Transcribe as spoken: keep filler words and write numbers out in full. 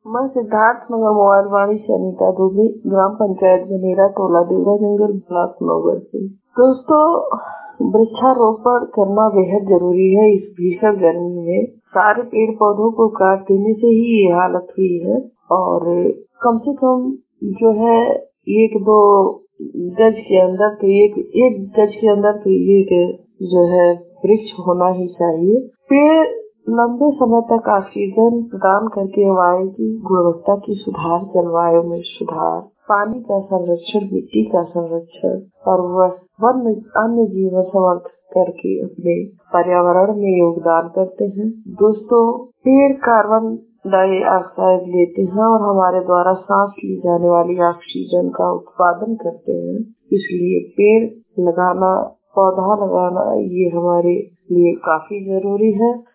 मैं सिद्धार्थ नगर मोबाइल वाणी से अनीता दुबे, ग्राम पंचायत बनेरा, टोला देवरा जंगल, ब्लॉक नौगढ़ से। दोस्तों, वृक्षारोपण करना बेहद जरूरी है। इस भीषण गर्मी में सारे पेड़ पौधों को काट देने से ही ये हालत हुई है। और कम से कम जो है एक दो गज के अंदर तो एक एक गज के अंदर तो एक जो है वृक्ष होना ही चाहिए। पेड़ लंबे समय तक ऑक्सीजन प्रदान करके वायु की गुणवत्ता की सुधार, जलवायु में सुधार, पानी का संरक्षण, मिट्टी का संरक्षण और वन अन्य जीवन समर्थन करके अपने पर्यावरण में योगदान करते हैं। दोस्तों, पेड़ कार्बन डाइऑक्साइड लेते हैं और हमारे द्वारा सांस ली जाने वाली ऑक्सीजन का उत्पादन करते हैं। इसलिए पेड़ लगाना, पौधा लगाना ये हमारे लिए काफी जरूरी है।